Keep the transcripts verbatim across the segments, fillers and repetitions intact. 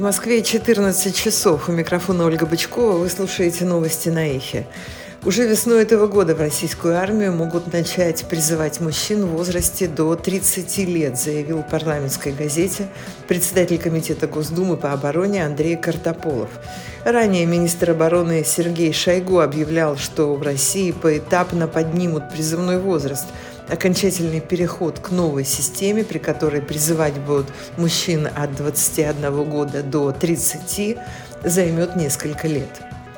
Москве четырнадцать часов. У микрофона Ольга Бычкова. Вы слушаете новости на Эхе. Уже весной этого года в российскую армию могут начать призывать мужчин в возрасте до тридцати лет, заявил в парламентской газете председатель Комитета Госдумы по обороне Андрей Картополов. Ранее министр обороны Сергей Шойгу объявлял, что в России поэтапно поднимут призывной возраст. Окончательный переход к новой системе, при которой призывать будут мужчин от двадцати одного года до тридцати, займет несколько лет.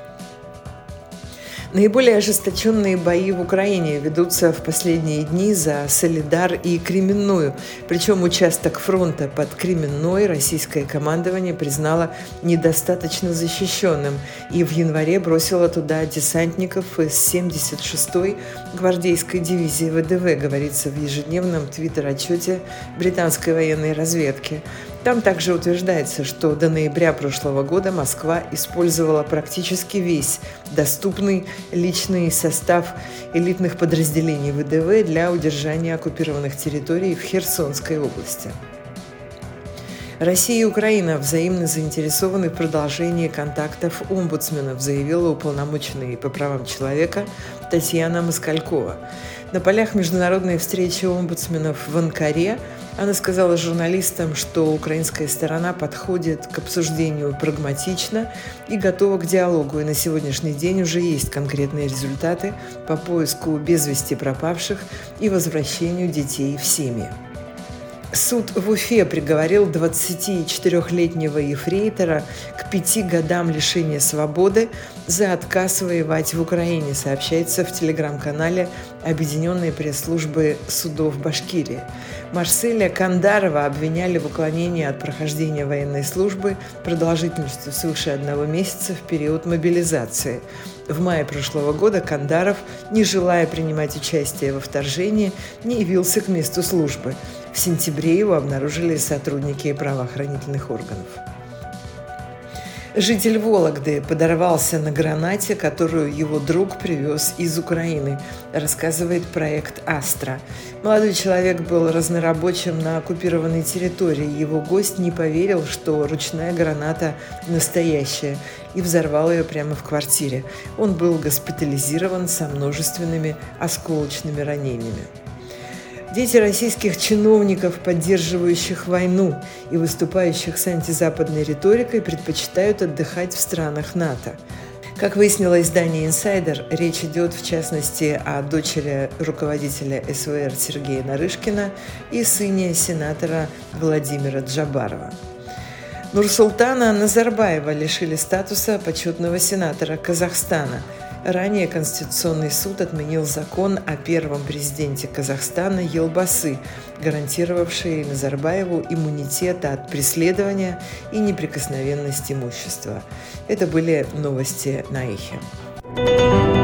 Наиболее ожесточенные бои в Украине ведутся в последние дни за Солидар и Кременную. Причем участок фронта под Кременной российское командование признало недостаточно защищенным и в январе бросило туда десантников из семьдесят шестой гвардейской дивизии ВДВ, говорится в ежедневном твиттер-отчете британской военной разведки. Там также утверждается, что до ноября прошлого года Москва использовала практически весь доступный личный состав элитных подразделений ВДВ для удержания оккупированных территорий в Херсонской области. Россия и Украина взаимно заинтересованы в продолжении контактов омбудсменов, заявила уполномоченная по правам человека Татьяна Москалькова. На полях международной встречи омбудсменов в Анкаре она сказала журналистам, что украинская сторона подходит к обсуждению прагматично и готова к диалогу, и на сегодняшний день уже есть конкретные результаты по поиску без вести пропавших и возвращению детей в семьи. Суд в Уфе приговорил двадцатичетырёхлетнего ефрейтора к пяти годам лишения свободы за отказ воевать в Украине, сообщается в телеграм-канале Объединенной пресс-службы судов Башкирии. Марселя Кандарова обвиняли в уклонении от прохождения военной службы продолжительностью свыше одного месяца в период мобилизации. В мае прошлого года Кандаров, не желая принимать участие во вторжении, не явился к месту службы. В сентябре его обнаружили сотрудники правоохранительных органов. Житель Вологды подорвался на гранате, которую его друг привез из Украины, рассказывает проект «Астра». Молодой человек был разнорабочим на оккупированной территории. Его гость не поверил, что ручная граната настоящая, и взорвал ее прямо в квартире. Он был госпитализирован со множественными осколочными ранениями. Дети российских чиновников, поддерживающих войну и выступающих с антизападной риторикой, предпочитают отдыхать в странах НАТО. Как выяснило издание «Инсайдер», речь идет в частности о дочери руководителя СВР Сергея Нарышкина и сыне сенатора Владимира Джабарова. Нурсултана Назарбаева лишили статуса почетного сенатора Казахстана. Ранее Конституционный суд отменил закон о первом президенте Казахстана Елбасы, гарантировавший Назарбаеву иммунитет от преследования и неприкосновенность имущества. Это были новости на Эхе.